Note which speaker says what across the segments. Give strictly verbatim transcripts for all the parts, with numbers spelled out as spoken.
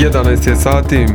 Speaker 1: jedanaest je sati.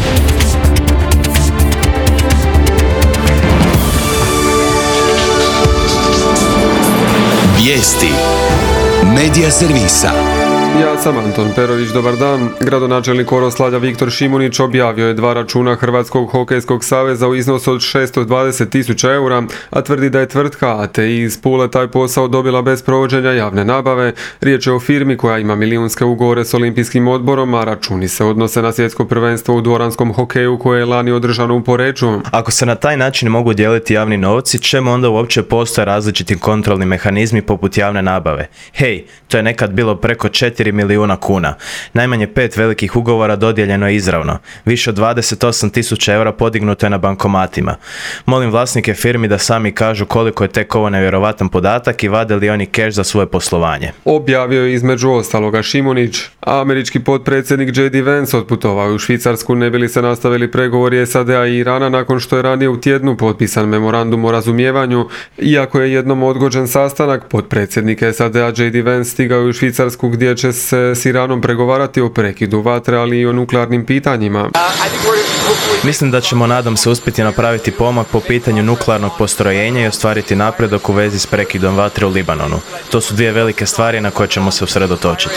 Speaker 2: Vijesti Medija servisa.
Speaker 1: Ja sam Anton Perović, dobar dan. Gradonačelnik Oroslavlja Viktor Šimunić objavio je dva računa Hrvatskog hokejskog saveza u iznosu od šesto dvadeset tisuća eura, a tvrdi da je tvrtka A T I iz Pule taj posao dobila bez provođenja javne nabave. Riječ je o firmi koja ima milijunske ugovore s Olimpijskim odborom, a računi se odnose na svjetsko prvenstvo u dvoranskom hokeju koje je lani održano u Poreču.
Speaker 3: Ako se na taj način mogu dijeliti javni novci, čemu onda uopće postoje različiti kontrolni mehanizmi poput javne nabave? Hej, to je nekad bilo preko četiri milijuna kuna. Najmanje pet velikih ugovora dodijeljeno je izravno. Više od dvadeset osam tisuća eura podignuto je na bankomatima. Molim vlasnike firmi da sami kažu koliko je tek ovo nevjerovatan podatak i vade li oni keš za svoje poslovanje.
Speaker 1: Objavio je između ostaloga Šimunić. Američki potpredsjednik J D Vance otputovao je u Švicarsku ne bi li se nastavili pregovori S A D-a i Irana nakon što je ranije u tjednu potpisan memorandum o razumijevanju. Iako je jednom odgođen sastanak, potpredsjednik S A D-a J D Vance stigao je u Švicarsku gdje će se s Iranom pregovarati o prekidu vatre, ali i o nuklearnim pitanjima.
Speaker 3: Mislim da ćemo, nadam se, uspjeti napraviti pomak po pitanju nuklearnog postrojenja i ostvariti napredak u vezi s prekidom vatre u Libanonu. To su dvije velike stvari na koje ćemo se usredotočiti.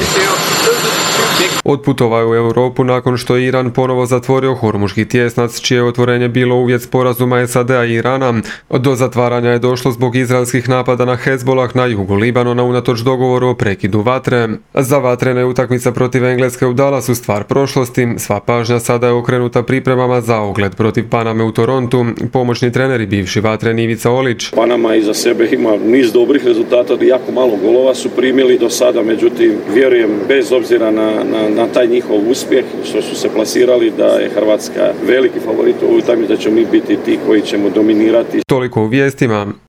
Speaker 1: Otputovao je u Europu nakon što je Iran ponovo zatvorio Hormuški tjesnac, čije je otvorenje bilo uvjet sporazuma S A D-a i Irana. Do zatvaranja je došlo zbog izraelskih napada na Hezbolah na jugu Libanona unatoč dogovoru o prekidu vatre. Za vatrene utakmice protiv Engleske u Dallasu stvar prošlosti. Sva pažnja sada je okrenuta pripremama za ogled protiv Paname u Torontu. Pomoćni trener i bivši vatreni Ivica Olić.
Speaker 4: Panama iza sebe ima niz dobrih rezultata, jako malo golova su primili do sada, međutim vjerujem bez obzira na, na, na taj njihov uspjeh što su se plasirali da je Hrvatska veliki favorit u ovoj utakmici, da ćemo mi biti ti koji ćemo dominirati.
Speaker 1: Toliko u vijestima.